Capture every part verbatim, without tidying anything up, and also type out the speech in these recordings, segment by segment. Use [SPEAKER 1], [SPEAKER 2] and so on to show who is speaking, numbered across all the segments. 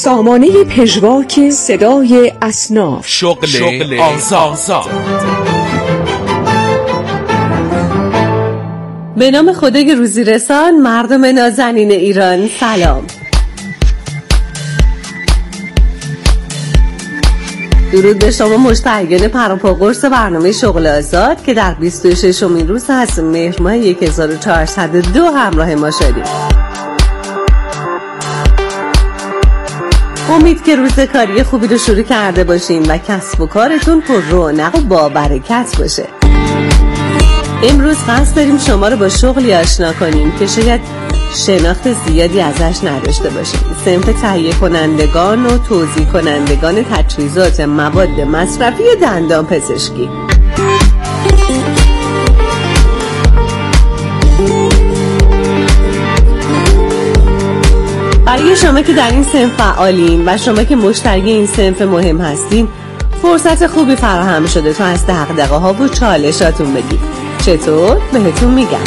[SPEAKER 1] سامانه پژواک صدای اصناف.
[SPEAKER 2] شغل, شغل آزاد.
[SPEAKER 3] به نام خدای روزی رسان، مردم نازنین ایران، سلام. درود به شما مشتریان پروپا قرص برنامه شغل آزاد که در بیست و ششمین روز از مهر ماه هزار و چهارصد و دو همراه ما شدیم. امید که روز کاری خوبی رو شروع کرده باشین و کسب و کارتون پر رونق و با برکت باشه. امروز قصد داریم شما رو با شغلی آشنا کنیم که شاید شناخت زیادی ازش نداشته باشیم. صنف تهیه کنندگان و توزیع کنندگان تجهیزات مواد مصرفی دندان پزشکی. برای شما که در این صنف فعالین و شما که مشتری این صنف مهم هستین، فرصت خوبی فراهم شده تا از دغدغه ها و چالشاتون بگید. چطور؟ بهتون میگم.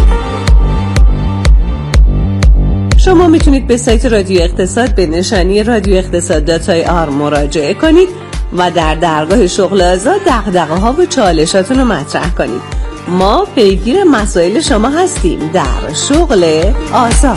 [SPEAKER 3] شما میتونید به سایت رادیو اقتصاد به نشانی رادیو اقتصاد دات آی آر مراجعه کنید و در درگاه شغل آزاد دغدغه ها و چالشاتون رو مطرح کنید. ما پیگیر مسائل شما هستیم در شغل آزاد.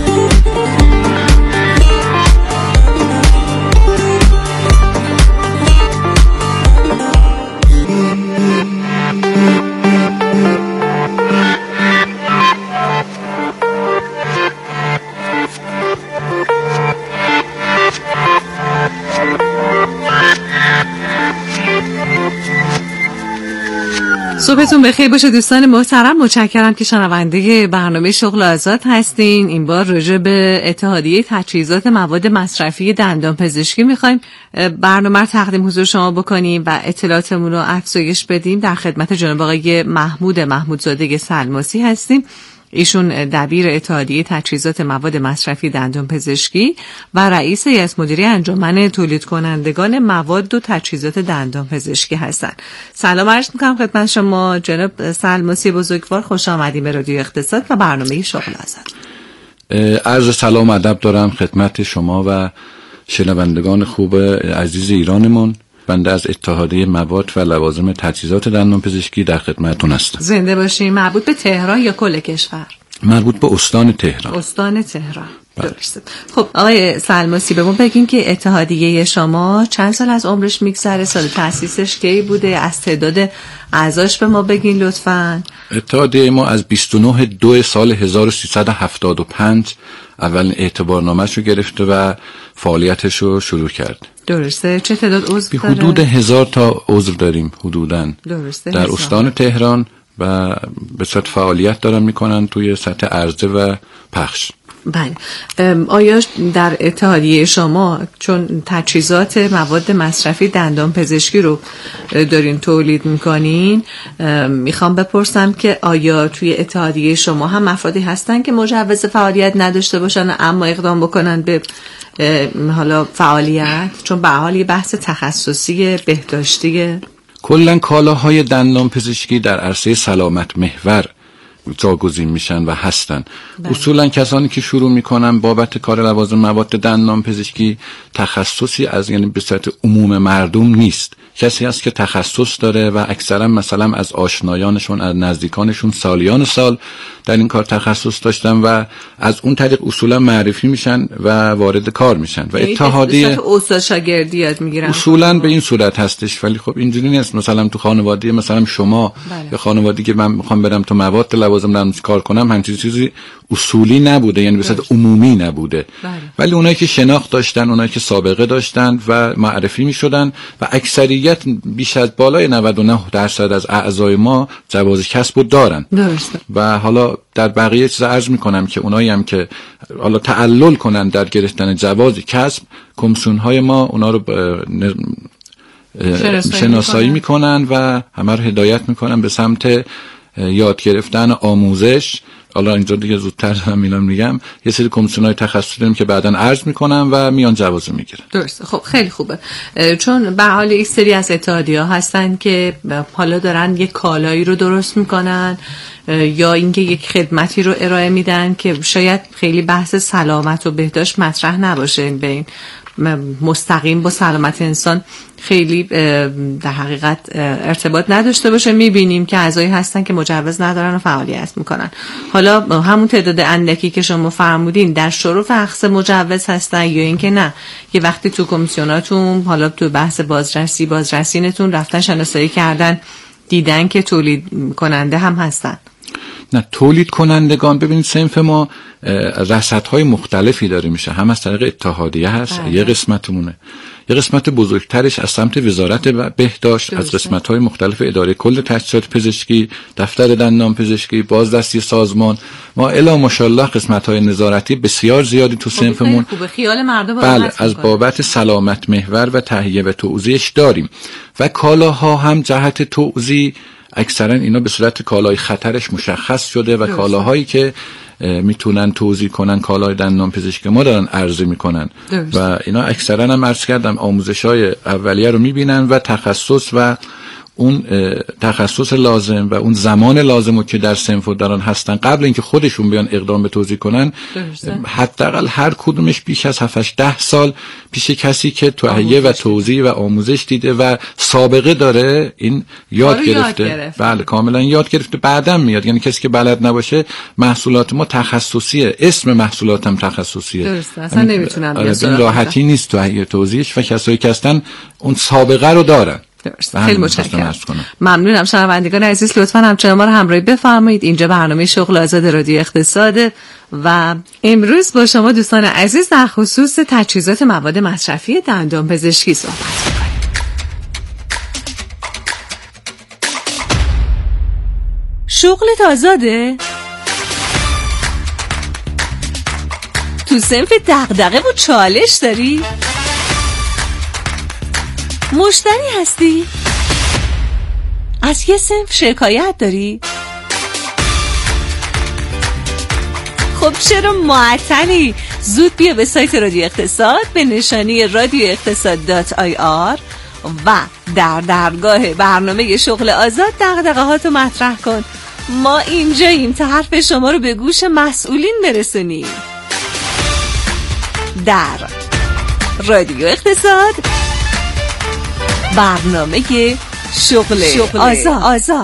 [SPEAKER 3] صبحتون بخیر باشه دوستان محترم. متشکرم که شنونده برنامه شغل آزاد هستین. این بار راجع به اتحادیه تجهیزات مواد مصرفی دندان پزشکی میخوایم برنامه رو تقدیم حضور شما بکنیم و اطلاعاتمون رو افزایش بدیم. در خدمت جناب آقای محمود محمودزاده سلماسی هستیم. ایشون دبیر اتحادیه تجهیزات مواد مصرفی دندان پزشکی و رئیس هیئت مدیره انجمن تولید کنندگان مواد و تجهیزات دندان پزشکی هستند. سلام عرض می‌کنم خدمت شما جناب سلماسی بزرگوار. خوش آمدید به رادیو اقتصاد و برنامه شغل آزاد.
[SPEAKER 4] عرض سلام و ادب دارم خدمت شما و شنوندگان خوب عزیز ایرانمون. بنده از اتحادیه مواد و لوازم تجهیزات دندان پزشکی در خدمتتون هستم. زنده
[SPEAKER 3] باشین. مربوط به تهران یا کل کشور؟
[SPEAKER 4] مربوط به استان تهران.
[SPEAKER 3] استان تهران. درسته. خب آقای سلماسی به ما بگین که اتحادیه شما چند سال از عمرش میگذره؟ سال تأسیسش کی بوده؟ از تعداد اعضاش به ما بگین لطفاً.
[SPEAKER 4] اتحادیه ما از بیست و نه دو سال هزار و سیصد و هفتاد و پنج اول اعتبارنامه‌اش رو گرفته و فعالیتش رو شروع کرد.
[SPEAKER 3] درسته. چه تعداد عضو داره؟
[SPEAKER 4] حدود هزار تا عضو داریم حدوداً.
[SPEAKER 3] درسته.
[SPEAKER 4] در استان تهران و به صورت فعالیت دارن میکنن توی سطح عرضه و پخش.
[SPEAKER 3] بله. آیا در اتحادیه شما چون تجهیزات مواد مصرفی دندان پزشکی رو دارین تولید میکنین، میخوام بپرسم که آیا توی اتحادیه شما هم افرادی هستن که مجوز فعالیت نداشته باشن اما اقدام بکنن به حالا فعالیت؟ چون به حال یه بحث تخصصی بهداشتیه.
[SPEAKER 4] کلا کالاهای دندان پزشکی در عرصه سلامت محور جاگزین میشن و هستن. بله. اصولا کسانی که شروع میکنن بابت کار لوازم مواد دندان پزشکی تخصصی از یعنی به صورت عموم مردم نیست. کسی هست که تخصص داره و اکثرا مثلا از آشنایانشون از نزدیکانشون سالیان سال در این کار تخصص داشتن و از اون طریق اصولا معرفی میشن و وارد کار میشن و اتحادیه
[SPEAKER 3] استاد شاگردی یاد میگیرن.
[SPEAKER 4] اصولا به این صورت هستش. ولی خب اینجوری نیست. مثلا تو خانواده مثلا شما بله. یا خانواده‌ای که من میخوام برم تو مواد لوازم دندان کار کنم همین چیزی اصولی نبوده، یعنی به صورت عمومی نبوده. بله. ولی اونایی که شناخت داشتن، اونایی که سابقه داشتن و معرفی میشدن و اکثریت بیش از بالای نود و نه درصد از اعضای ما جواز کسب رو دارن.
[SPEAKER 3] درسته.
[SPEAKER 4] و حالا در بقیه چیزا عرض میکنم که اونایی هم که حالا تعلل کنن در گرفتن جواز کسب، کمیسیون‌های ما اونا رو شناسایی میکنن و همه رو هدایت میکنن به سمت یاد گرفتن آموزش. حالا اینجا دیگه زودتر همینم میگم یه سری کمیسیون‌های تخصصی داریم که بعداً عرض میکنن و میان جواز میگیرن.
[SPEAKER 3] درسته. خب خیلی خوبه. چون به حال یک سری از اتحادیه‌ها هستن که حالا دارن یک کالایی رو درست میکنن یا اینکه یک خدمتی رو ارائه میدن که شاید خیلی بحث سلامت و بهداشت مطرح نباشه بین مستقیم با سلامت انسان خیلی در حقیقت ارتباط نداشته باشه. میبینیم که اعضایی هستن که مجوز ندارن و فعالیت میکنن. حالا همون تعداد اندکی که شما فرمودین در شرف اخذ مجوز هستن یا اینکه نه یه وقتی تو کمیسیوناتون حالا تو بحث بازرسی بازرسینتون رفتن شناسایی کردن دیدن که تولید کننده هم هستن؟
[SPEAKER 4] نه، تولید کنندگان ببینید صنف ما رصدهای مختلفی داره میشه، هم از طریق اتحادیه هست آه. یه قسمتمونه، یه قسمت بزرگترش از سمت وزارت بهداشت، از قسمت‌های مختلف اداره کل تجهیزات پزشکی، دفتر دندان پزشکی، بازدستی سازمان، ما الا ماشاءالله قسمت‌های نظارتی بسیار زیادی تو صنفمون
[SPEAKER 3] خوبه. خیال مردم
[SPEAKER 4] بله از بابت سلامت محور و تهیه و توزیعش داریم و کالاها هم جهت توزیع اکثرا اینا به صورت کالای خطرش مشخص شده و درسته. کالاهایی که میتونن توزیع کنن کالای دندان پزشکی ما دارن عرضه میکنن و اینا اکثرا هم عرض کردم آموزش‌های اولیه رو میبینن و تخصص و اون تخصص لازم و اون زمان لازم که در صنف و دارن هستن قبل اینکه خودشون بیان اقدام به توزیع کنن حداقل هر کدومش بیش از هفت ده سال پیش کسی که تهیه و توزیع و آموزش دیده و سابقه داره این یاد گرفته. یاد گرفته بله کاملا یاد گرفته بعداً میاد. یعنی کسی که بلد نباشه محصولات ما تخصصیه، اسم محصولاتم تخصصیه
[SPEAKER 3] درسته اصلا نمیتونم
[SPEAKER 4] بیان راحتی نیست تهیه توزیعش و کسایی که هستن اون سابقه رو دارن.
[SPEAKER 3] خیلی متشکرم. ممنونم. شنوندگان عزیز لطفاً همچنان ما رو همراهی بفرمایید. اینجا برنامه شغل آزاد رادیو اقتصاد و امروز با شما دوستان عزیز در خصوص تجهیزات مواد مصرفی دندان پزشکی صحبت می‌کنیم. شغلت آزاده؟ تو صنف دغدغه و چالش داری؟ مشتری هستی؟ از یه صنف شکایت داری؟ خب چرا معطلی؟ زود بیا به سایت رادیو اقتصاد به نشانی رادیو اقتصاد دات آی آر و در درگاه برنامه شغل آزاد دغدغه هاتو مطرح کن. ما اینجاییم تا حرف شما رو به گوش مسئولین برسونیم. در رادیو اقتصاد برنامه شغل, شغل آزاد. آزاد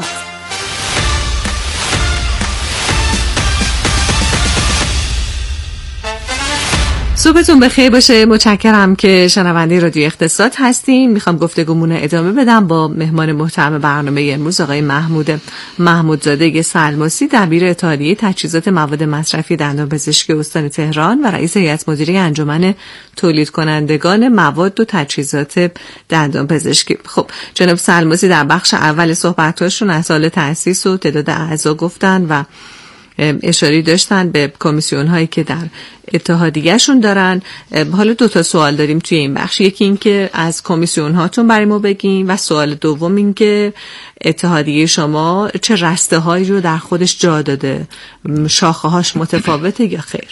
[SPEAKER 3] صبحتون بخیر باشه. متشکرم که شنونده رادیو اقتصاد هستین. میخوام گفتگومون ادامه بدم با مهمان محترم برنامه امروز آقای محمود محمودزاده سلماسی، دبیر اتحادیه تجهیزات مواد مصرفی دندان پزشکی استان تهران و رئیس هیئت مدیره انجمن تولید کنندگان مواد و تجهیزات دندان پزشکی. خب جناب سلماسی در بخش اول صحبتاشون از سال تأسیس و تعداد اعضا گفتن و اشاره داشتن به کمیسیون هایی که در اتحادیه‌شون دارن. حالا دو تا سوال داریم توی این بخش. یکی این که از کمیسیون هاتون برای ما بگین و سوال دوم این که اتحادیه شما چه رسته هایی رو در خودش جا داده، شاخه هاش متفاوته یا خیر؟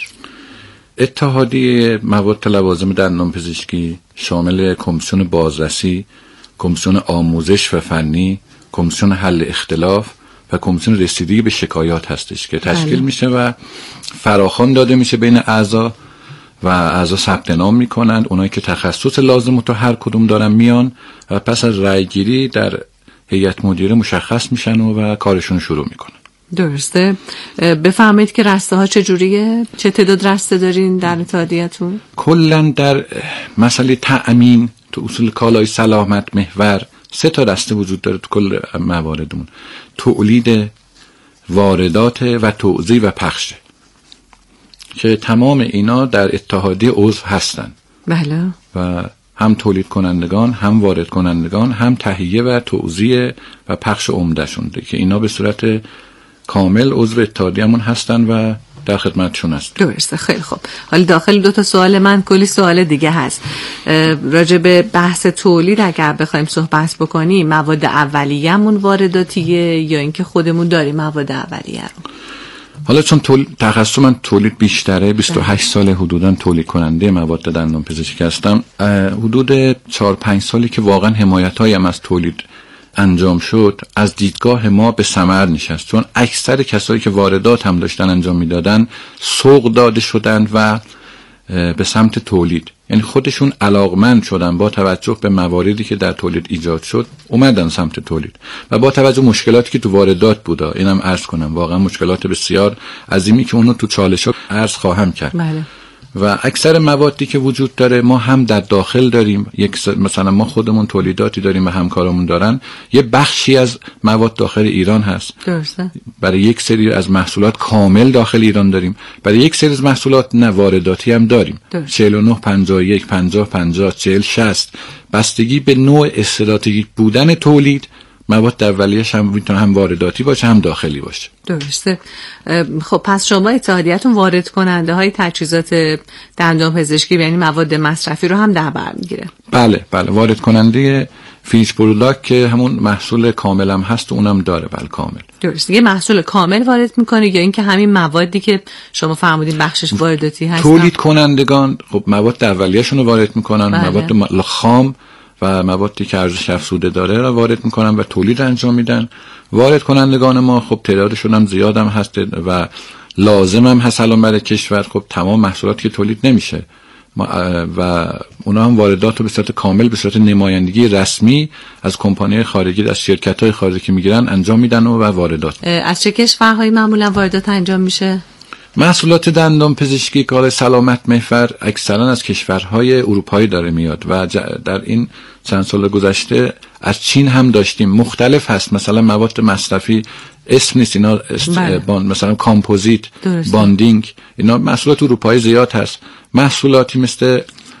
[SPEAKER 4] اتحادیه مواد لوازم دندان پزشکی شامل کمیسیون بازرسی، کمیسیون آموزش و فنی، کمیسیون حل اختلاف و کمیسیون رسیدگی به شکایات هستش که تشکیل میشه و فراخوان داده میشه بین اعضا و اعضا ثبت نام میکنن. اونایی که تخصص لازم تو هر کدوم دارن میان و پس از رأی گیری در هیئت مدیره مشخص میشن و, و کارشون شروع میکنن.
[SPEAKER 3] درسته. بفهمید که رسته ها چجوریه؟ چه تعداد رسته دارین در اتحادیه‌تون؟
[SPEAKER 4] کلا در مسئله تأمین تو اصول کالای سلامت محور سه تا رسته وجود داره تو کل مواردمون: تولید، واردات و توزیع و پخش، که تمام اینا در اتحادیه عضو هستن.
[SPEAKER 3] بله. و
[SPEAKER 4] هم تولید کنندگان، هم وارد کنندگان، هم تهیه و توزیع و پخش عمده‌شون که اینا به صورت کامل عضو اتحادیه‌مون هستن و در خدمتشون هست.
[SPEAKER 3] درسته. خیلی خوب. حالا داخل دو تا سوال من کلی سوال دیگه هست. راجع به بحث تولید اگر بخوایم صحبت بکنیم، مواد اولیه‌مون وارداتیه یا اینکه خودمون داریم مواد اولیه رو؟
[SPEAKER 4] حالا چون تول... تخصص من تولید بیشتره، بیست و هشت سال حدوداً تولید کننده مواد دندان پزشکی هستم. حدود چهار پنج سالی که واقعا حمایت‌هایی هم از تولید انجام شد، از دیدگاه ما به ثمر نشست، چون اکثر کسایی که واردات هم داشتن انجام میدادن سوق داده شدن و به سمت تولید، یعنی خودشون علاقمند شدن با توجه به مواردی که در تولید ایجاد شد اومدن سمت تولید و با توجه مشکلاتی که تو واردات بودا، اینم عرض کنم واقعا مشکلات بسیار عظیمی که اونو تو چالش‌ها عرض خواهم کرد.
[SPEAKER 3] بله.
[SPEAKER 4] و اکثر موادی که وجود داره ما هم در داخل داریم، یک مثلا ما خودمون تولیداتی داریم و همکارامون دارن، یه بخشی از مواد داخل ایران هست.
[SPEAKER 3] درسته.
[SPEAKER 4] برای یک سری از محصولات کامل داخل ایران داریم، برای یک سری از محصولات نه وارداتی هم داریم. چهل و نه پنجاه و یک پنجاه پنجاه چهل شصت بستگی به نوع استراتژیک بودن تولید مواد اولیه‌اش هم میتونه هم وارداتی باشه هم داخلی باشه.
[SPEAKER 3] درسته. خب پس شما اتحادیه‌تون وارد کننده های تجهیزات دندان پزشکی یعنی مواد مصرفی رو هم در بر میگیره؟
[SPEAKER 4] بله بله، وارد کننده فینیش پروداکت که همون محصول کامل هم هست و اونم داره. بله کامل.
[SPEAKER 3] درسته. یه محصول کامل وارد میکنه یا اینکه همین موادی که شما فرمودین بخشش وارداتی هست؟
[SPEAKER 4] تولید کنندگان خب مواد اولیه‌شون رو وارد میکنن. بله. مواد خام و موادی که ارزش افزوده داره را وارد میکنن و تولید انجام میدن. وارد کنندگان ما خب تعدادشون هم زیاد هم هست و لازم هم هست الان برای کشور. خب تمام محصولاتی که تولید نمیشه و اونا هم واردات رو به صورت کامل به صورت نمایندگی رسمی از کمپانی‌های خارجی، از شرکت‌های خارجی که میگیرن انجام میدن و واردات.
[SPEAKER 3] از چه کشورهایی معمولا واردات انجام میشه؟
[SPEAKER 4] محصولات دندان پزشکی کار سلامت محور اکثرا از کشورهای اروپایی داره میاد و در این چند سال گذشته از چین هم داشتیم. مختلف هست، مثلا مواد مصرفی اسم نیست اینا است باند، مثلا کامپوزیت، باندینگ، اینا محصولات اروپایی زیاد هست. محصولاتی مثل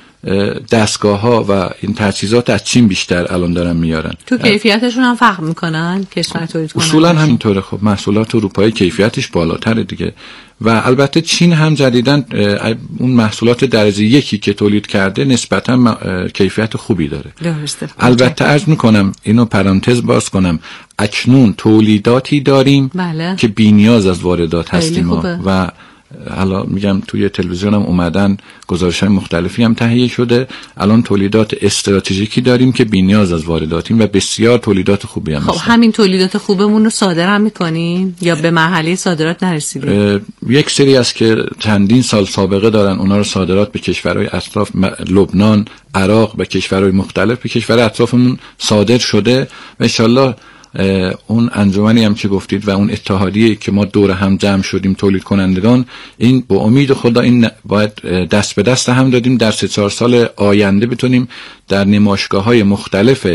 [SPEAKER 4] دستگاه ها و این تجهیزات از چین بیشتر الان دارن میارن.
[SPEAKER 3] تو کیفیتشون هم فرق میکنن کشور تولید کننده؟
[SPEAKER 4] اصولا همینطوره. خب محصولات اروپایی کیفیتش بالاتره دیگه و البته چین هم جدیداً اون محصولات درجه یکی که تولید کرده نسبتاً کیفیت خوبی داره.
[SPEAKER 3] درسته.
[SPEAKER 4] البته عرض میکنم اینو پرانتز باز کنم، اکنون تولیداتی داریم
[SPEAKER 3] بله. که
[SPEAKER 4] بی نیاز از واردات هستیم و حالا میگم توی تلویزیون هم اومدن گزارش‌های مختلفی هم تهیه شده. الان تولیدات استراتژیکی داریم که بی نیاز از وارداتیم و بسیار تولیدات خوبی هم هستن.
[SPEAKER 3] خب همین تولیدات خوبمون رو صادر هم می‌کنیم یا به مرحله صادرات نرسیدیم؟
[SPEAKER 4] یک سری از که چندین سال سابقه دارن اونا رو صادرات به کشورهای اطراف، لبنان، عراق و کشورهای مختلف به کشور اطرافمون صادر شده و ان شاءالله اون انجمنی هم که گفتید و اون اتحادیه‌ای که ما دور هم جمع شدیم تولید کنندگان، این با امید خدا این باید دست به دست هم دادیم در سه چهار سال آینده بتونیم در نمایشگاه‌های مختلف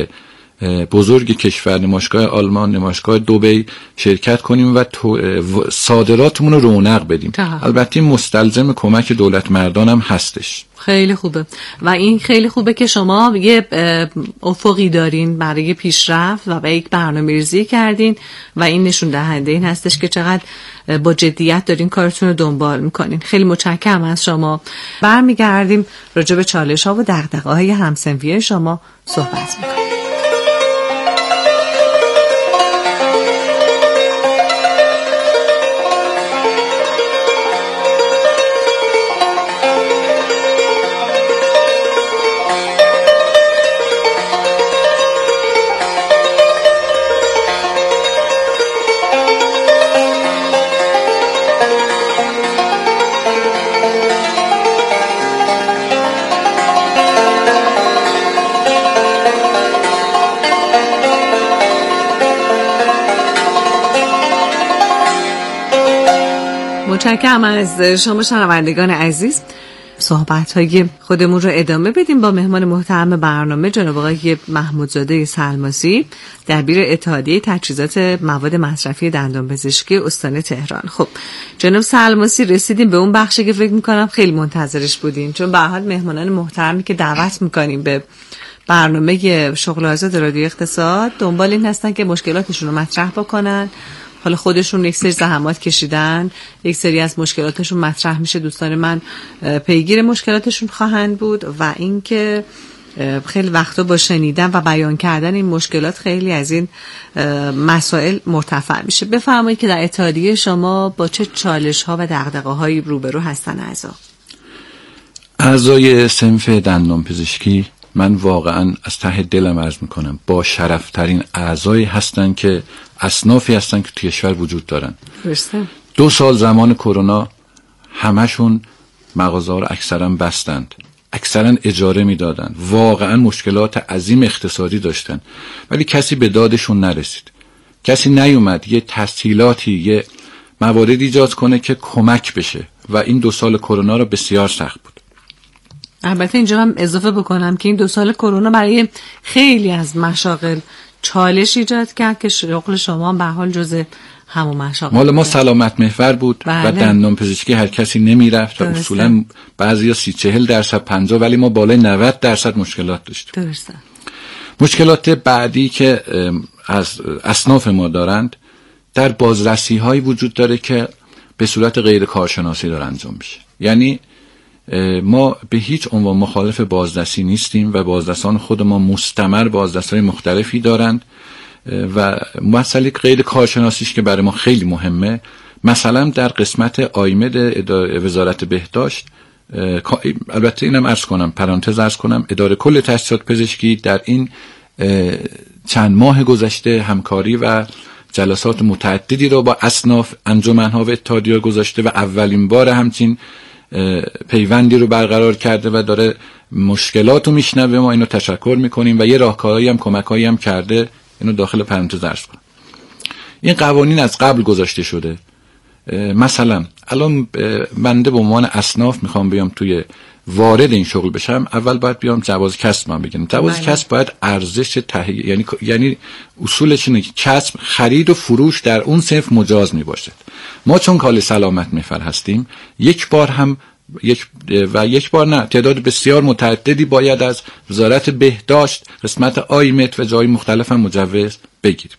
[SPEAKER 4] بزرگ کشور، نمایشگاه آلمان، نمایشگاه دبی شرکت کنیم و صادراتمون رو رونق بدیم. البته مستلزم کمک دولت مردان هم هستش.
[SPEAKER 3] خیلی خوبه و این خیلی خوبه که شما یه افقی دارین برای پیشرفت و به یک برنامه‌ریزی کردین و این نشون دهنده این هستش که چقدر با جدیت دارین کارتون رو دنبال میکنین. خیلی متشکرم از شما. برمیگردیم راجع به چالش‌ها و دغدغه‌های همسنفی شما صحبت میکنیم. متشکرم از شما شنوندگان عزیز. صحبت‌های خودمون رو ادامه بدیم با مهمان محترم برنامه جناب آقای محمودزاده سلماسی، دبیر اتحادیه تجهیزات مواد مصرفی دندان پزشکی استان تهران. خب جناب سلماسی رسیدیم به اون بخشی که فکر می‌کنم خیلی منتظرش بودین، چون به هر حال مهمانان محترمی که دعوت می‌کنیم به برنامه شغل آزاد رادیو اقتصاد دنبال این هستن که مشکلاتشون رو مطرح بکنن. حالا خودشون یک سری زحمات کشیدن، یک سری از مشکلاتشون مطرح میشه، دوستان من پیگیر مشکلاتشون خواهند بود و اینکه خیلی وقتا با شنیدن و بیان کردن این مشکلات خیلی از این مسائل مرتفع میشه. بفرمایید که در اتحادیه شما با چه چالش ها و دغدغه هایی روبرو هستن اعضا؟
[SPEAKER 4] اعضای صنف دندان پزشکی من واقعا از ته دلم عرض میکنم با شرفترین اعضایی هستن که اصنافی هستن که توی کشور وجود دارن.
[SPEAKER 3] درسته.
[SPEAKER 4] دو سال زمان کرونا همشون مغازه‌ها رو اکثرا بستند، اکثرا اجاره میدادن، واقعا مشکلات عظیم اقتصادی داشتن، ولی کسی به دادشون نرسید. کسی نیومد یه تسهیلاتی، یه موارد ایجاد کنه که کمک بشه و این دو سال کرونا رو بسیار سخت بود.
[SPEAKER 3] البته اینجا هم اضافه بکنم که این دو سال کرونا برای خیلی از مشاغل چالش ایجاد کرد که شغل شما به حال جزء همون مشاغل
[SPEAKER 4] مال ما سلامت محور بود. بله. و دندان پزشکی هر کسی نمیرفت و اصولا بعضیا سی چهل درصد پنجاه، ولی ما بالای نود درصد مشکلات داشتیم.
[SPEAKER 3] درسته.
[SPEAKER 4] مشکلات بعدی که از اصناف ما دارند، در بازرسی هایی وجود داره که به صورت غیر کارشناسی داره انجام میشه. یعنی ما به هیچ عنوان مخالف بازرسی نیستیم و بازرسان خود ما مستمر بازرسای مختلفی دارند و مسئله غیر کارشناسیش که برای ما خیلی مهمه. مثلا در قسمت آیمد وزارت بهداشت، البته اینم عرض کنم، پرانتز عرض کنم، اداره کل تحصیلات پزشکی در این چند ماه گذشته همکاری و جلسات متعددی رو با اصناف، انجمن‌ها و اتحادیه‌ها گذاشته و اولین بار همچین پیوندی رو برقرار کرده و داره مشکلات رو میشنوه. ما اینو تشکر میکنیم و یه راهکارهایی هم کمکایی هم کرده. اینو داخل پرانتز عرض کنم. این قوانین از قبل گذاشته شده. مثلا الان بنده به عنوان اصناف میخوام بیام توی وارد این شغل بشم، اول باید بیام جواز کسب من بگیرم. جواز کسب باید ارزش تهیه، یعنی یعنی اصولش اینه که کسب، خرید و فروش در اون صنف مجاز می باشد. ما چون کال سلامت محور هستیم، یک بار هم یک و یک بار نه، تعداد بسیار متعددی باید از وزارت بهداشت قسمت آیمت و جای مختلف هم مجوز بگیریم.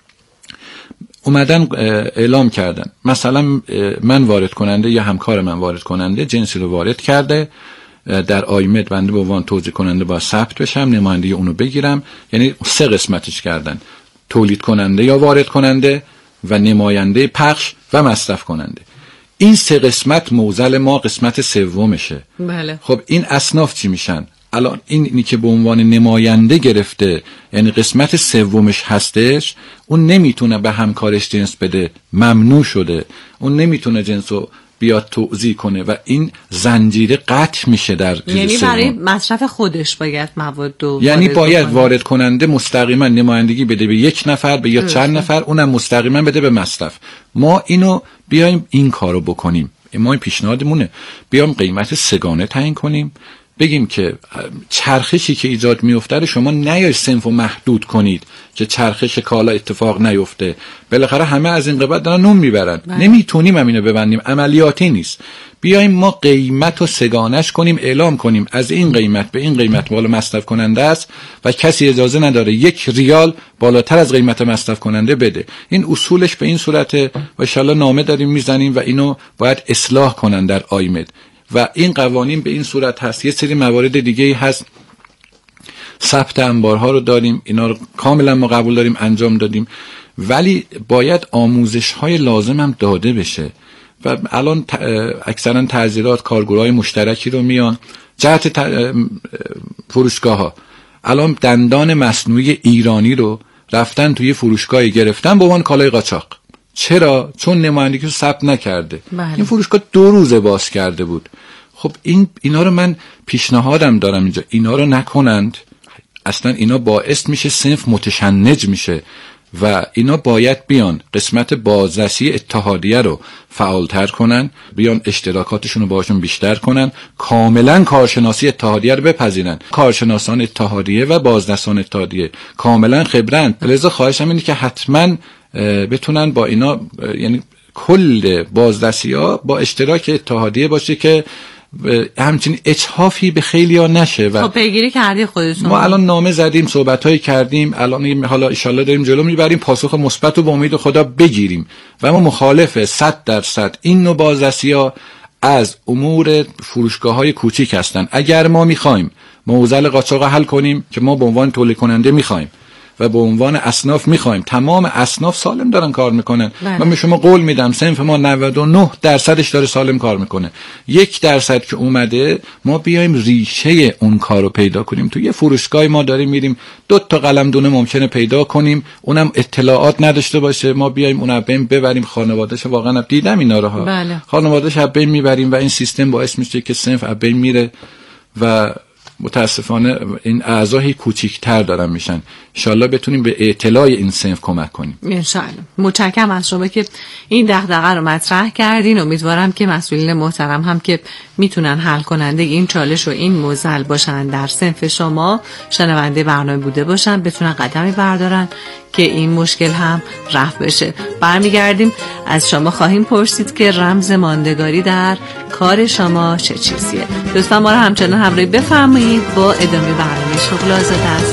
[SPEAKER 4] اومدن اعلام کردن مثلا من وارد کننده یا همکار من وارد کننده جنسی رو وارد کرده، در آیمت بنده به عنوان توزیع کننده با ثبت بشم، نماینده اونو بگیرم. یعنی سه قسمتش کردن: تولید کننده یا وارد کننده و نماینده پخش و مصرف کننده. این سه قسمت موزل ما قسمت سومشه.
[SPEAKER 3] بله.
[SPEAKER 4] خب این اصناف چی میشن؟ الان اینی که به عنوان نماینده گرفته، یعنی قسمت سومش هستش، اون نمیتونه به همکارش جنس بده، ممنوع شده. اون نمیتونه جنسو بیاد توزیع کنه و این زنجیره قطع میشه در جنس
[SPEAKER 3] یعنی
[SPEAKER 4] سوم.
[SPEAKER 3] برای مصرف خودش باید مواد رو
[SPEAKER 4] یعنی باید کنه. وارد کننده مستقیما نمایندگی بده به یک نفر به یا چند نفر، اونم مستقیما بده به مصرف. ما اینو بیایم این کارو بکنیم. ما این پیشنهادمونه، بیام قیمت سگانه تعیین کنیم، بگیم که چرخشی که ایجاد میفته شما نیای صنف و محدود کنید که چرخش کالا اتفاق نیفته. بالاخره همه از این قبل دارن نون میبرن. نمیتونیم همینو ببندیم، عملیاتی نیست. بیایم ما قیمت و سگانش کنیم، اعلام کنیم از این قیمت به این قیمت بالا مصرف کننده است و کسی اجازه نداره یک ریال بالاتر از قیمت مصرف کننده بده. این اصولش به این صورته و ان شاءالله نامه داریم میزنیم و اینو باید اصلاح کنن در آیمد. و این قوانین به این صورت هست. یه سری موارد دیگه هست، ثبت انبارها رو داریم، اینا رو کاملا ما قبول داریم، انجام دادیم، ولی باید آموزش های لازم هم داده بشه. و الان اکثرا تعزیرات کارگروهای مشترکی رو میان جهت فروشگاه ها. الان دندان مصنوعی ایرانی رو رفتن توی فروشگاهی گرفتن به عنوان کالای قاچاق. چرا؟ چون نمایندگی رو ثبت نکرده. بله. این فروشگاه دو روزه باز کرده بود. خب این اینا رو من پیشنهادم دارم اینجا، اینا رو نکنند. اصلا اینا باعث میشه صنف متشنج میشه و اینا باید بیان قسمت بازرسی اتحادیه رو فعالتر کنن، بیان اشتراکاتشون رو باشون بیشتر کنن، کاملا کارشناسی اتحادیه رو بپذیرن. کارشناسان اتحادیه و بازرسان اتحادیه کاملا خبرند. لذا خواهشم اینه که حتما بتونن با اینا، یعنی کل بازرسی‌ها با اشتراک اتحادیه باشه که همچنین اجحافی به خیلی‌ها نشه. و
[SPEAKER 3] خب پیگیری کردی خودتون؟
[SPEAKER 4] ما الان نامه زدیم، صحبت‌هایی کردیم، الان حالا ان شاءالله داریم جلو میبریم، پاسخ مثبت رو با امید خدا بگیریم. و ما مخالف صد درصد این نوع بازرسی‌ها از امور فروشگاه‌های کوچیک هستن. اگر ما می‌خوایم موزل قاچاق حل کنیم که ما به عنوان تولید کننده می‌خوایم و به عنوان اصناف میخوایم. تمام اصناف سالم دارن کار میکنن. من به شما قول میدم صنف ما نود و نه درصدش داره سالم کار میکنه. یک درصد که اومده ما بیایم ریشه اون کارو پیدا کنیم. تو یه فروشگاه ما داریم میریم دو تا قلمدونه ممکنه پیدا کنیم، اونم اطلاعات نداشته باشه، ما بیایم اون بین ببریم خانواده‌اش. واقعا دیدم اینا رو ها.
[SPEAKER 3] بله.
[SPEAKER 4] خانواده‌اش بین میبریم و این سیستم باعث میشه که صنف بین میره و متاسفانه این اعضای کوچیک‌تر دارن میشن. ان شاءالله بتونیم به اطلاع این صنف کمک کنیم.
[SPEAKER 3] ان شاءالله. متشکرم از شما که این دغدغه رو مطرح کردین. امیدوارم که مسئولین محترم هم که میتونن حل کننده این چالش و این معضل باشن در صنف شما، شنونده برنامه بوده باشن، بتونن قدمی بردارن که این مشکل هم رفع بشه. برمیگردیم از شما خواهیم پرسید که رمز ماندگاری در کار شما چه چیزیه. لطفا ما رو همچنان همراهی بفرمایید با ادامه برنامه شغل آزاد است.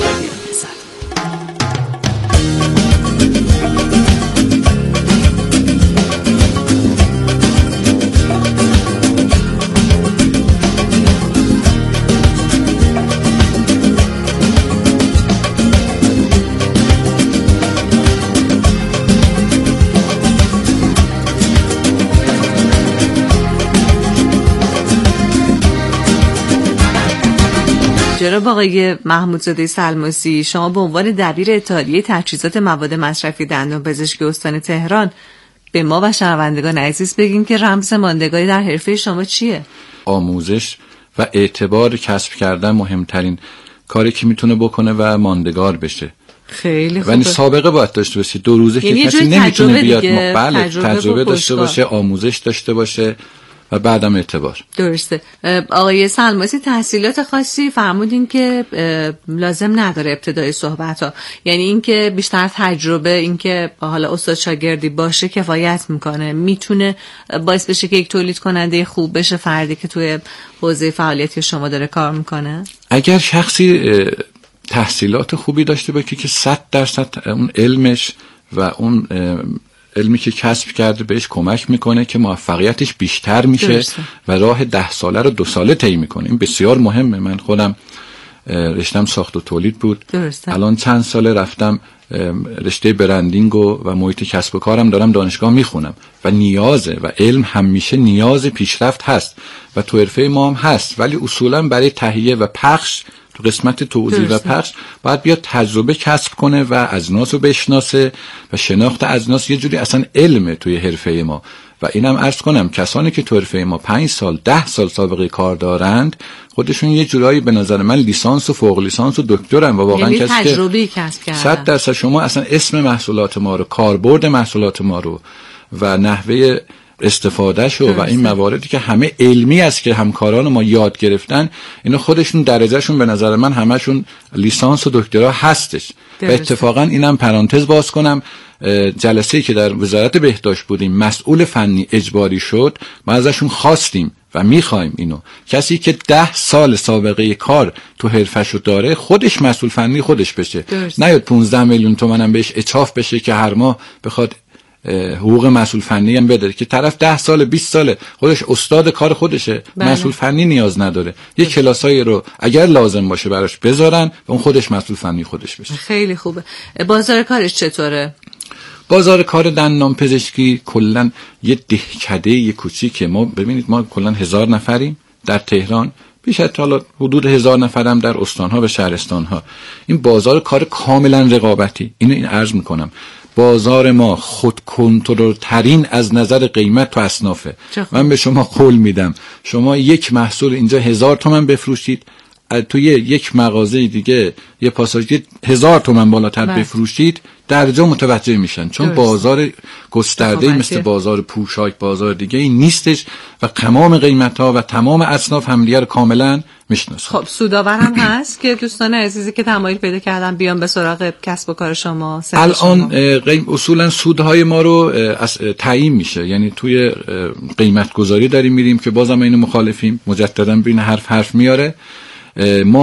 [SPEAKER 3] جناب آقای محمودزاده سلماسی، شما به عنوان دبیر اتحادیه تجهیزات مواد مصرفی دندان پزشکی استان تهران به ما و شنوندگان عزیز بگین که رمز ماندگاری در حرفه شما چیه؟
[SPEAKER 4] آموزش و اعتبار کسب کردن مهمترین کاری که میتونه بکنه و ماندگار بشه.
[SPEAKER 3] خیلی خوبه.
[SPEAKER 4] یعنی سابقه باید داشته باشه. دو روزه که کسی نمیتونه بیاد ما... بله تجربه, تجربه داشته باشه، آموزش داشته باشه و بعدم اعتبار.
[SPEAKER 3] درسته. آقای سلماسی تحصیلات خاصی فرمودین که لازم نداره ابتدای صحبت ها، یعنی اینکه بیشتر تجربه، اینکه حالا استاد شاگردی باشه کفایت میکنه، میتونه باعث بشه که یک تولید کننده خوب بشه فردی که توی حوزه فعالیتی شما داره کار میکنه.
[SPEAKER 4] اگر شخصی تحصیلات خوبی داشته باشه که صد درصد اون علمش و اون علمی که کسب کرده بهش کمک میکنه که موفقیتش بیشتر میشه درسته. و راه ده ساله رو دو ساله طی میکنه. این بسیار مهمه. من خودم رشتم ساخت و تولید بود درسته. الان چند ساله رفتم رشته برندینگ و, و محیط کسب و کارم دارم دانشگاه میخونم و نیازه و علم همیشه نیاز پیشرفت هست و تو حرفه ما هم هست، ولی اصولا برای تهیه و پخش تو قسمت توزیع و پخش باید بیاد تجربه کسب کنه و اجناس رو بشناسه و شناخت اجناس یه جوری اصلا علمه توی حرفه ما. و اینم عرض کنم کسانی که تو حرفه ما پنج سال ده سال سابقه کار دارند خودشون یه جورایی به نظر من لیسانس و فوق لیسانس و دکترن و واقعا
[SPEAKER 3] یعنی
[SPEAKER 4] کسی
[SPEAKER 3] تجربه کسب کردن.
[SPEAKER 4] صد درصد شما اصلا اسم محصولات ما رو، کاربرد محصولات ما رو و نحوه استفاده شو و این مواردی که همه علمی است که همکاران ما یاد گرفتن، اینا خودشون درجهشون به نظر من همشون لیسانس و دکترا هستش. و اتفاقا اینم پرانتز باز کنم، جلسه‌ای که در وزارت بهداشت بودیم مسئول فنی اجباری شد، ما ازشون خواستیم و میخوایم اینو کسی که ده سال سابقه کار تو حرفشو داره خودش مسئول فنی خودش بشه، نیاد پونزده میلیون تومان هم بهش اچاف بشه که هر ماه بخواد حقوق مسئول فنی هم بده، که طرف ده سال بیست ساله خودش استاد کار خودشه. بله. مسئول فنی نیاز نداره. یک کلاسایی رو اگر لازم باشه براش بذارن و اون خودش مسئول فنی خودش بشه.
[SPEAKER 3] خیلی خوبه. بازار کارش چطوره؟
[SPEAKER 4] بازار کار دندان پزشکی کلا یه دهکده یه کوچیکه. ما ببینید ما کلا هزار نفریم در تهران، بیش از حالا حدود هزار نفرم در استانها و شهرستانها. این بازار کار کاملا رقابتی. اینو این عرض میکنم. بازار ما خود کنترل ترین از نظر قیمت تو اصنافه. من به شما قول میدم شما یک محصول اینجا هزار تومن بفروشید، توی یک مغازه دیگه یه پاساژ هزار تومن بالاتر بفروشید در جا متوجه میشن، چون درست. بازار گسترده مثل بازار پوشاک بازار دیگه این نیستش و تمام قیمت ها و تمام اصناف همدیگه رو کاملا میشناسن.
[SPEAKER 3] خب سودآور هم هست که دوستان عزیزی که تمایل پیدا کردن بیان به سراغ کسب و کار شما.
[SPEAKER 4] الان قیم اصولا سودهای ما رو تعیین میشه، یعنی توی قیمت گذاری داریم میریم که بازم اینو مخالفیم، مجددا بین حرف حرف میاره. ما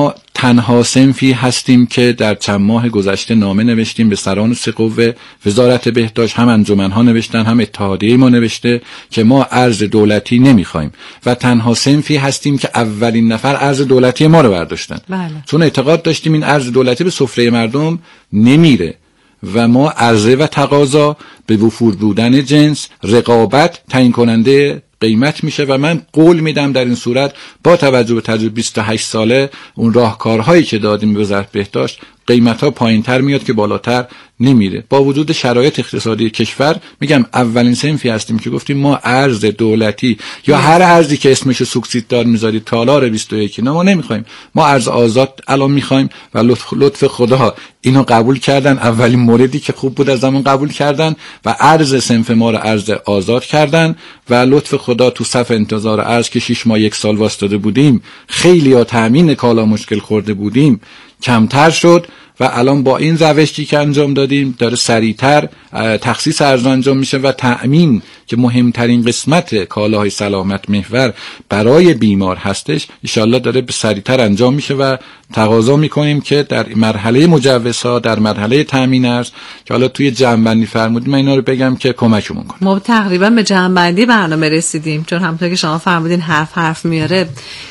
[SPEAKER 4] تنها صنفی هستیم که در چند ماه گذشته نامه نوشتیم به سران سه قوه، وزارت بهداشت هم انجمن‌ها نوشتن، هم اتحادیه ما نوشته که ما ارز دولتی نمیخوایم و تنها صنفی هستیم که اولین نفر ارز دولتی ما رو برداشتن. بله. چون اعتقاد داشتیم این ارز دولتی به سفره مردم نمیره و ما عرضه و تقاضا به وفور بودن جنس، رقابت تعیین کننده قیمت میشه و من قول میدم در این صورت با توجه به تجربه بیست و هشت ساله اون راهکارهایی که دادیم به وزارت بهداشت قیمت‌ها پایین‌تر میاد که بالاتر نمیره. با وجود شرایط اقتصادی کشور میگم اولین صنفی هستیم که گفتیم ما ارز دولتی یا هر ارزی که اسمشو سوبسید دار میذارید تالار بیست و یک نه ما نمیخوایم، ما ارز آزاد الان میخوایم و لطف, لطف خدا اینو قبول کردن. اولین موردی که خوب بود از زمان قبول کردن و ارز صنف ما رو ارز آزاد کردن و لطف خدا تو صف انتظار ارز که شش ماه یک سال واسطاده بودیم، خیلی ها تامین کالا مشکل خورده بودیم، کمتر شد و الان با این روشی که انجام دادیم داره سریعتر تخصیص ارز انجام میشه و تأمین که مهمترین قسمت کالاهای سلامت محور برای بیمار هستش انشالله داره به سریعتر انجام میشه و تقاضا میکنیم که در مرحله مجوزها، در مرحله تأمین ارز که حالا توی جمع‌بندی فرمودیم من اینا رو بگم که کمکمون کنه.
[SPEAKER 3] ما تقریبا به جمع‌بندی برنامه رسیدیم چون همونطور که شما فرمودین حرف حرف میاره،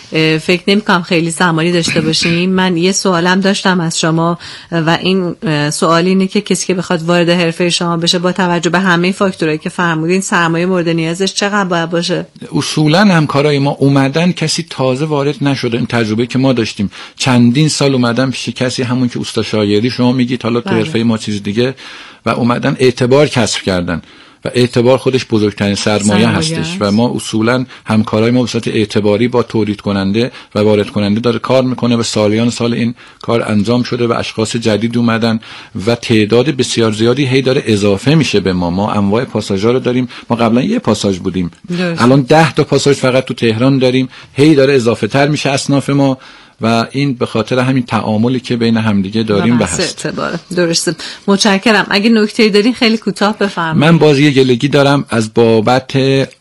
[SPEAKER 3] فکر نمی‌کنم خیلی زمانی داشته باشیم. من یه سوالم داشتم از شما و این سوال اینه که کسی که بخواد وارد حرفه شما بشه با توجه به همه فاکتورایی که فرمودین سرمایه مورد نیازش چقدر باید باشه؟
[SPEAKER 4] اصولا همکارای ما اومدن کسی تازه وارد نشده. این تجربه که ما داشتیم چندین سال اومدن پیش کسی همون که اوستا شایری شما میگید حالا تو حرفه ما چیز دیگه و اومدن اعتبار کسب کردن و اعتبار خودش بزرگترین سرمایه هستش و ما اصولا همکارای ما به صورت اعتباری با تولید کننده و وارد کننده داره کار میکنه و سالیان سال این کار انجام شده و اشخاص جدید اومدن و تعداد بسیار زیادی هی داره اضافه میشه به ما. ما انواع پاساژها رو داریم، ما قبلا یه پاساژ بودیم درست. الان ده تا پاساژ فقط تو تهران داریم، هی داره اضافه تر میشه اصناف ما و این به خاطر همین تعاملی که بین همدیگه داریم به هست.
[SPEAKER 3] درسته. متشکرم. اگه نکته‌ای دارین خیلی کوتاه بفرمایید.
[SPEAKER 4] من باز یه گلگی دارم از بابت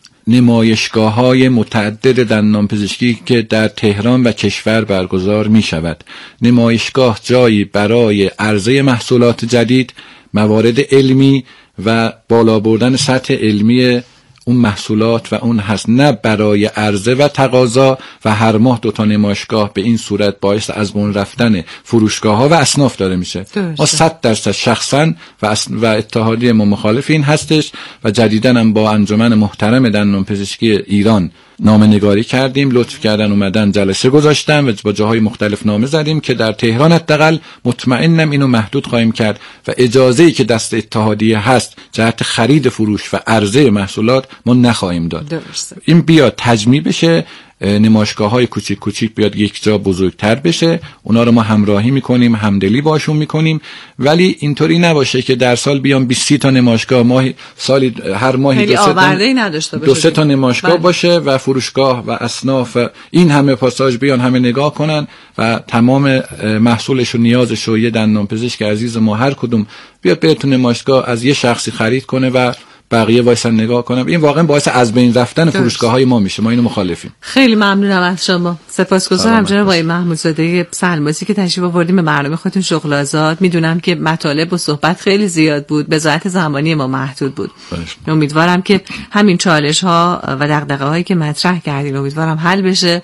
[SPEAKER 4] نمایشگاه‌های متعدد دندانپزشکی که در تهران و کشور برگزار می شود. نمایشگاه جایی برای عرضه محصولات جدید، موارد علمی و بالا بردن سطح علمی اون محصولات و اون هست، نه برای عرضه و تقاضا و هر ماه دو تا نمایشگاه به این صورت باعث از بین رفتن فروشگاه ها و اصناف داره میشه. ما صد درصد شخصا و, و اتحادیه ما مخالف این هستش و جدیداً هم با انجمن محترم دندانپزشکی ایران نامه نگاری کردیم، لطف کردن اومدن جلسه گذاشتن و با جاهای مختلف نامه زدیم که در تهران حداقل مطمئنم اینو محدود خواهیم کرد و اجازه‌ای که دست اتحادیه هست جهت خرید فروش و عرضه محصولات ما نخواهیم داد. درسته. این بیاد تجمیع بشه، نمایشگاه‌های کوچیک کوچیک بیاد یک جا بزرگتر بشه، اونا رو ما همراهی میکنیم، همدلی باشون میکنیم، ولی اینطوری نباشه که در سال بیام بیست تا نمایشگاه ماهی سالی هر ماهی دو سه تا نداشته باشه، دو سه تا نمایشگاه بله. باشه و فروشگاه و اصناف این همه پاساژ بیان همه نگاه کنن و تمام محصولش و نیازش رو یه دندانپزشک عزیز ما هر کدوم بیاد بهتون نمایشگاه از یه شخصی خرید کنه و بقیه وایسن نگاه کنم. این واقعا باعث از بین رفتن فروشگاه‌های ما میشه. ما اینو مخالفیم.
[SPEAKER 3] خیلی ممنونم از شما. سپاسگزارم جناب آقای محمودزاده سلمازی که تشریف آوردیم به برنامه خودتون شغل آزاد. میدونم که مطالب و صحبت خیلی زیاد بود، به ذات زمانی ما محدود بود. باشه. امیدوارم که همین چالش‌ها و دغدغه‌هایی که مطرح کردیم امیدوارم حل بشه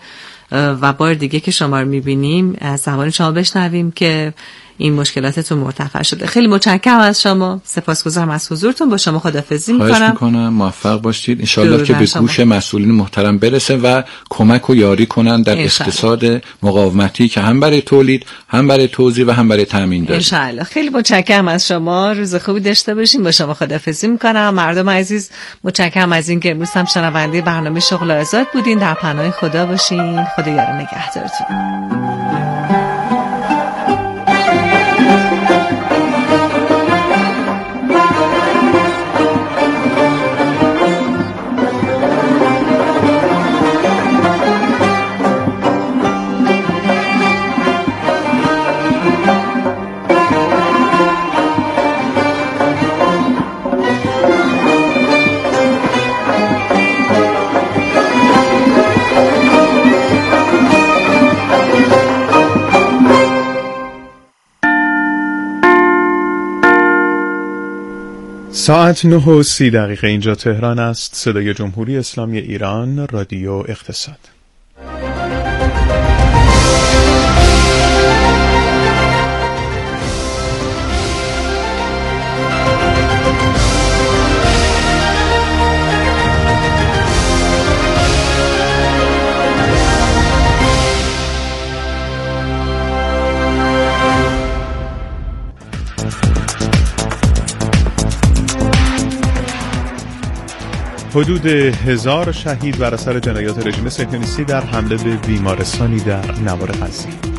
[SPEAKER 3] و بار دیگه که شما رو می‌بینیم از زبان شما بشنویم که این مشکلاتتون مرتفع شده. خیلی متشکرم از شما. سپاسگزارم از حضورتون. با شما خداحافظی می‌کنم.
[SPEAKER 4] خواهش می‌کنم. موفق باشید. ان شاءالله که به گوش مسئولین محترم برسه و کمک و یاری کنن در اقتصاد مقاومتی که هم برای تولید، هم برای توزیع و هم برای تامین داره. ان
[SPEAKER 3] شاءالله. خیلی متشکرم از شما. روز خوبی داشته باشین. با شما خداحافظی می‌کنم. مردم عزیز متشکرم از اینکه امروز هم شنونده برنامه شغل آزاد بودین. در پناه خدا باشین. خدا یار نگهدارتون.
[SPEAKER 5] ساعت نه و سی دقیقه اینجا تهران است. صدای جمهوری اسلامی ایران، رادیو اقتصاد. حدود هزار شهید بر اثر جنایات رژیم صهیونیستی در حمله به بیمارستانی در نوار غزه.